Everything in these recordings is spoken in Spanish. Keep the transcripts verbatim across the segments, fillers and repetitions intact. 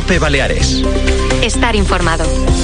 COPE Baleares. Estar informado.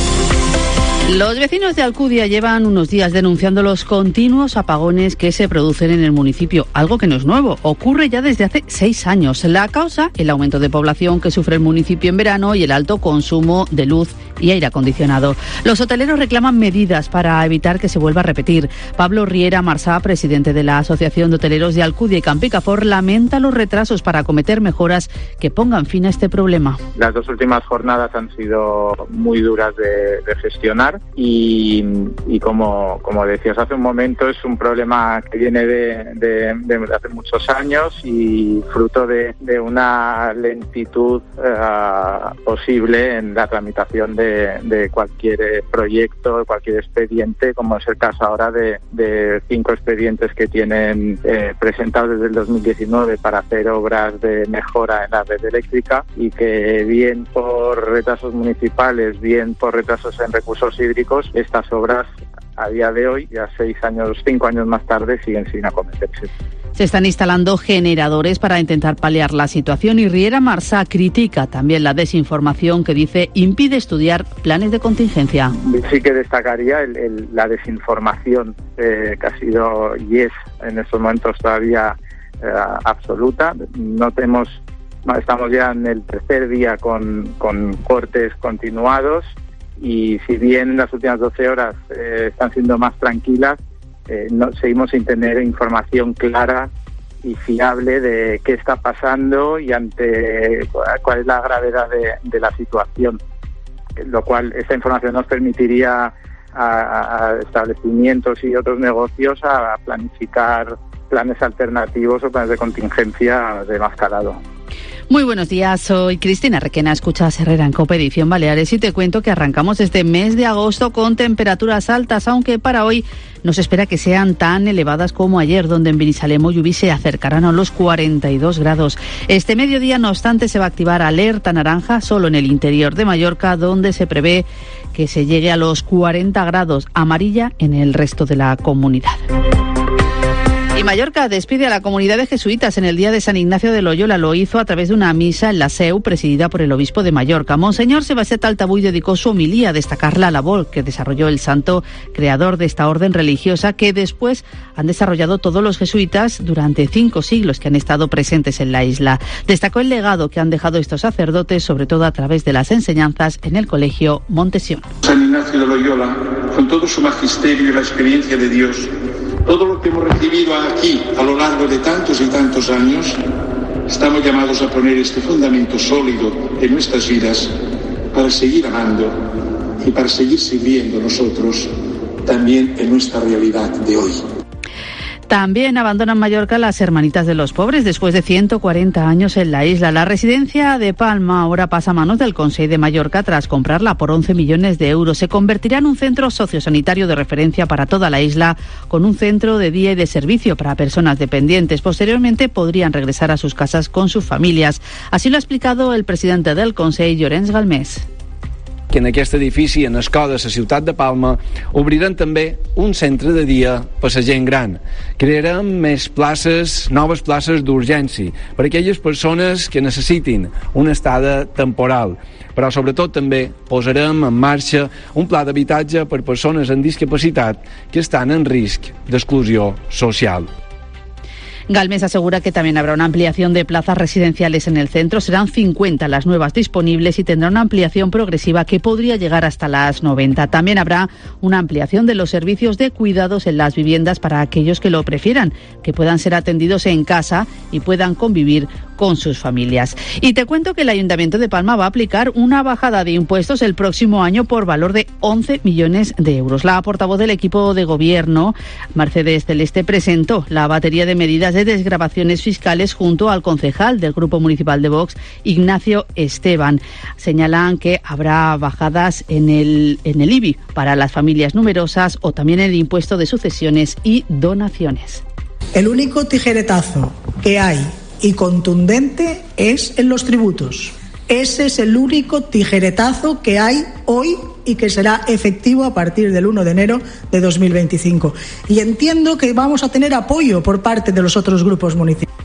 Los vecinos de Alcudia llevan unos días denunciando los continuos apagones que se producen en el municipio, algo que no es nuevo, ocurre ya desde hace seis años. La causa, el aumento de población que sufre el municipio en verano y el alto consumo de luz y aire acondicionado. Los hoteleros reclaman medidas para evitar que se vuelva a repetir. Pablo Riera Marsá, presidente de la Asociación de Hoteleros de Alcudia y Campicafor, lamenta los retrasos para acometer mejoras que pongan fin a este problema. Las dos últimas jornadas han sido muy duras de, de gestionar. Y, y como, como decías hace un momento, es un problema que viene de, de, de hace muchos años y fruto de, de una lentitud uh, posible en la tramitación de, de cualquier proyecto, cualquier expediente, como es el caso ahora de, de cinco expedientes que tienen eh, presentados desde el dos mil diecinueve para hacer obras de mejora en la red eléctrica y que bien por retrasos municipales, bien por retrasos en recursos hídricos, estas obras a día de hoy, ya seis años, cinco años más tarde, siguen sin acometerse. Se están instalando generadores para intentar paliar la situación y Riera Marsá critica también la desinformación que dice impide estudiar planes de contingencia. Sí que destacaría el, el, la desinformación eh, que ha sido y es en estos momentos todavía eh, absoluta. No tenemos, estamos ya en el tercer día con, con cortes continuados. Y si bien las últimas doce horas eh, están siendo más tranquilas, eh, no, seguimos sin tener información clara y fiable de qué está pasando y ante cuál es la gravedad de, de la situación, lo cual esta información nos permitiría a, a establecimientos y otros negocios a planificar planes alternativos o planes de contingencia de más calado. Muy buenos días, soy Cristina Requena, escuchas Herrera en COPE Edición Baleares y te cuento que arrancamos este mes de agosto con temperaturas altas, aunque para hoy no se espera que sean tan elevadas como ayer, donde en Benisalemo y Ubí se acercarán a los cuarenta y dos grados. Este mediodía, no obstante, se va a activar alerta naranja solo en el interior de Mallorca, donde se prevé que se llegue a los cuarenta grados, amarilla en el resto de la comunidad. Y Mallorca despide a la comunidad de jesuitas en el día de San Ignacio de Loyola. Lo hizo a través de una misa en la Seu, presidida por el obispo de Mallorca. Monseñor Sebastián Taltabull dedicó su homilía a destacar la labor que desarrolló el santo creador de esta orden religiosa, que después han desarrollado todos los jesuitas durante cinco siglos que han estado presentes en la isla. Destacó el legado que han dejado estos sacerdotes, sobre todo a través de las enseñanzas en el colegio Montesión. San Ignacio de Loyola, con todo su magisterio y la experiencia de Dios, todo lo que hemos recibido aquí a lo largo de tantos y tantos años, estamos llamados a poner este fundamento sólido en nuestras vidas para seguir amando y para seguir sirviendo nosotros también en nuestra realidad de hoy. También abandonan Mallorca las Hermanitas de los Pobres después de ciento cuarenta años en la isla. La residencia de Palma ahora pasa a manos del Consell de Mallorca tras comprarla por once millones de euros. Se convertirá en un centro sociosanitario de referencia para toda la isla, con un centro de día y de servicio para personas dependientes. Posteriormente podrían regresar a sus casas con sus familias. Así lo ha explicado el presidente del Consell, Llorenç Galmés. Que en aquest edifici, en escola de la ciutat de Palma, obriran també un centre de dia per a la gent gran. Crearem més places, noves places d'urgència per a aquelles persones que necessitin una estada temporal. Però sobretot també posarem en marxa un pla d'habitatge per a persones amb discapacitat que estan en risc d'exclusió social. Galmés asegura que también habrá una ampliación de plazas residenciales en el centro. Serán cincuenta las nuevas disponibles y tendrá una ampliación progresiva que podría llegar hasta las noventa. También habrá una ampliación de los servicios de cuidados en las viviendas para aquellos que lo prefieran, que puedan ser atendidos en casa y puedan convivir con sus familias. Y te cuento que el Ayuntamiento de Palma va a aplicar una bajada de impuestos el próximo año por valor de once millones de euros. La portavoz del equipo de gobierno, Mercedes Celeste, presentó la batería de medidas de desgravaciones fiscales junto al concejal del Grupo Municipal de Vox, Ignacio Esteban. Señalan que habrá bajadas en el, en el I B I para las familias numerosas o también el impuesto de sucesiones y donaciones. El único tijeretazo que hay y contundente es en los tributos. Ese es el único tijeretazo que hay hoy y que será efectivo a partir del uno de enero de dos mil veinticinco. Y entiendo que vamos a tener apoyo por parte de los otros grupos municipales.